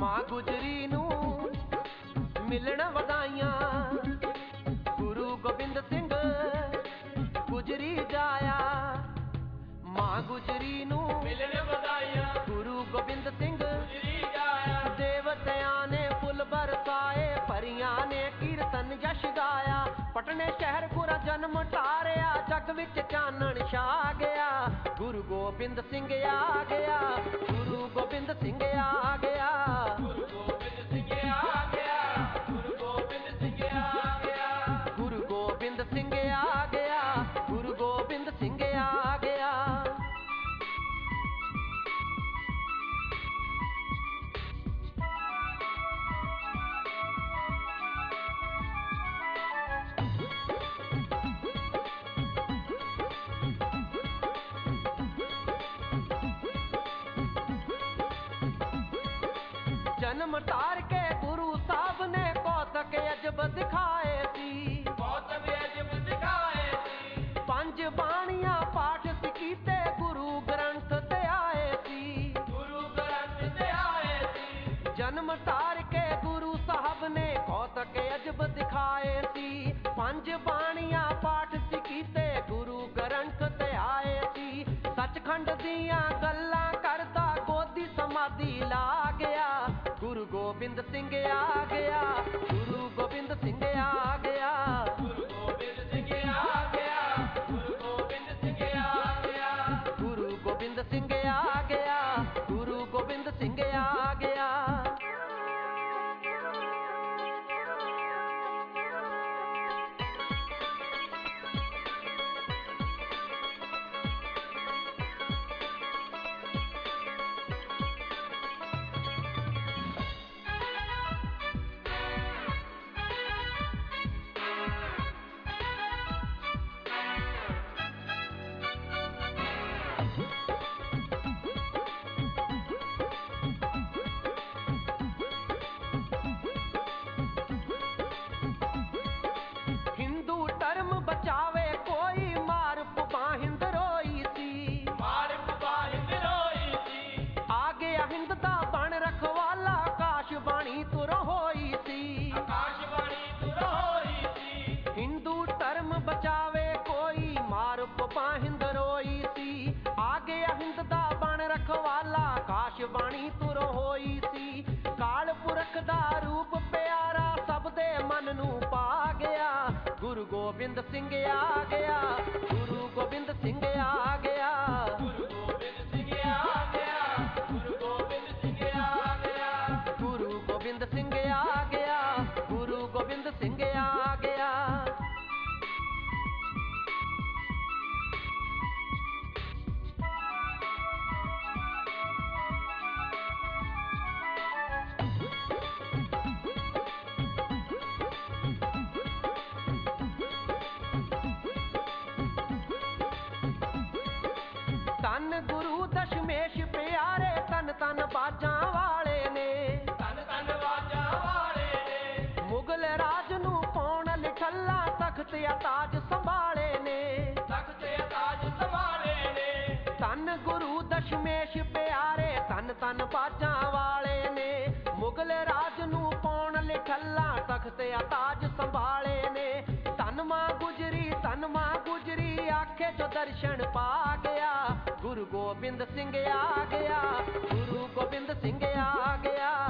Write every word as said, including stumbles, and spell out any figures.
मां गुजरी नू मिलन वधाइयां। गुरु गोबिंद सिंह गुजरी जाया। मां गुजरी नू मिलन वधाइयां। गुरु गोबिंद सिंह गुजरी जाया। देवतियां ने फुल बरसाए, परियां ने कीर्तन यश गाया। पटने शहर पूरा जन्म टारिया, जग विच चानण छा गया। गुरु गोबिंद सिंह आ गया, गुरु गोबिंद सिंह आ गया। गुरु गोबिंद सिंह आ गया। गुरु गोबिंद सिंह आ गया। गुरु गोबिंद सिंह आ गया। गुरु गोबिंद सिंह आ गया। जन्म तार के गुरु साहब ने कौतक अजब दिखाए सी। कौतक अजब दिखाए सी। पंज बाणियां पाठ सिकीते, गुरु ग्रंथ ते आए सी। गुरु ग्रंथ ते आए सी। जन्म तार के गुरु साहब ने कौतक अजब दिखाए सी। पंज बाणियां पाठ सिकीते, गुरु ग्रंथ ते आए सी। सचखंड दियां गल्लां करदा गोदी समाधि ला गया। गुरु गोबिंद सिंह आ गया। गुरु गोबिंद सिंह आ गया। गुरु गोबिंद सिंह आ गया। गुरु गोबिंद सिंह आ गया। गुरु गोबिंद सिंह आ गया। गुरु गोबिंद सिंह आ गया। बचावे कोई, मार पुपा हिंद रोई सी। मार पुपा हिंद रोई सी। आ गया हिंद दा बन रखवाला, आकाशवाणी तुर होई सी। आकाशवाणी तुर होई सी। हिंदू धर्म बचावे कोई, मार पुपा हिंद रोई सी। आ गया हिंद दा बन रखवाला, आकाशवाणी तुर होई सी। काल पुरख दा रूप प्यारा, सब दे मन नू पा गया। गुरु गोबिंद सिंह आ गया। गुरु गोबिंद सिंह आ गया। गुरु गोबिंद सिंह आ गया। गुरु गोबिंद सिंह आ गया। गुरु गोबिंद सिंह आ गया। गुरु गोबिंद सिंह आ गया। तन गुरु दशमेश प्यारे, तन तन बाजां वाले ने। तन तन बाजां वाले ने। मुगल राज नू पाउण लिठला, तख्त या ताज संभाले ने। तख्त या ताज संभाले ने। तन गुरु दशमेश प्यारे, तन तन बाजां वाले ने। मुगल राज नू पाउण लिठला, तख्त या ताज संभाले ने। तन मां गुजरी, तन मां गुजरी, आखे जो दर्शन पा गया। गुरु गोबिंद सिंह आ गया। गुरु गोबिंद सिंह आ गया।